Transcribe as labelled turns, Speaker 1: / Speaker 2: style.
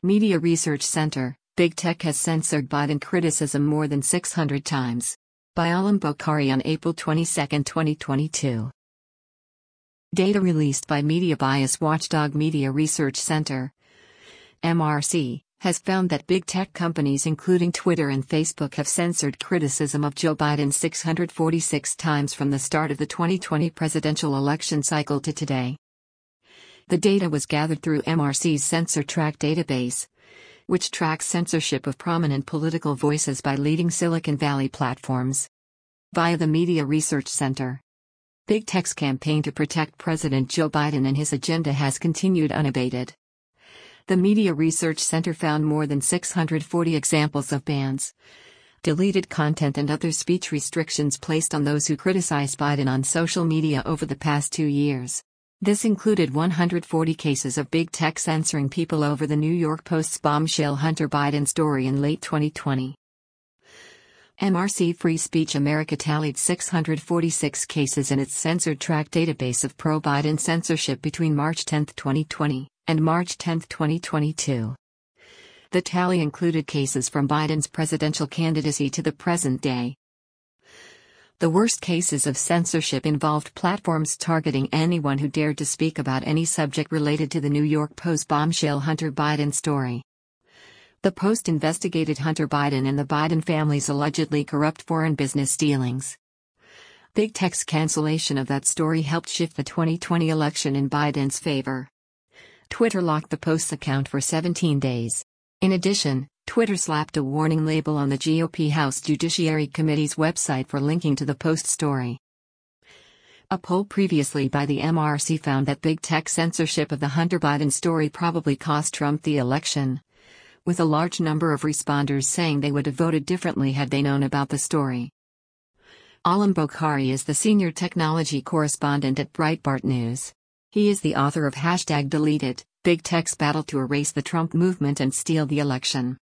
Speaker 1: Media Research Center, Big Tech has censored Biden criticism more than 600 times. By Alam Bokhari on April 22, 2022. Data released by media bias watchdog Media Research Center, MRC, has found that big tech companies including Twitter and Facebook have censored criticism of Joe Biden 646 times from the start of the 2020 presidential election cycle to today. The data was gathered through MRC's CensorTrack database, which tracks censorship of prominent political voices by leading Silicon Valley platforms. Via the Media Research Center, Big Tech's campaign to protect President Joe Biden and his agenda has continued unabated. The Media Research Center found more than 640 examples of bans, deleted content and other speech restrictions placed on those who criticized Biden on social media over the past 2 years. This included 140 cases of big tech censoring people over the New York Post's bombshell Hunter Biden story in late 2020. MRC Free Speech America tallied 646 cases in its CensorTrack database of pro-Biden censorship between March 10, 2020, and March 10, 2022. The tally included cases from Biden's presidential candidacy to the present day. The worst cases of censorship involved platforms targeting anyone who dared to speak about any subject related to the New York Post bombshell Hunter Biden story. The Post investigated Hunter Biden and the Biden family's allegedly corrupt foreign business dealings. Big Tech's cancellation of that story helped shift the 2020 election in Biden's favor. Twitter locked the Post's account for 17 days. In addition, Twitter slapped a warning label on the GOP House Judiciary Committee's website for linking to the Post story. A poll previously by the MRC found that big tech censorship of the Hunter Biden story probably cost Trump the election, with a large number of responders saying they would have voted differently had they known about the story. Alam Bokhari is the senior technology correspondent at Breitbart News. He is the author of #Deleted, Big Tech's Battle to Erase the Trump Movement and Steal the Election.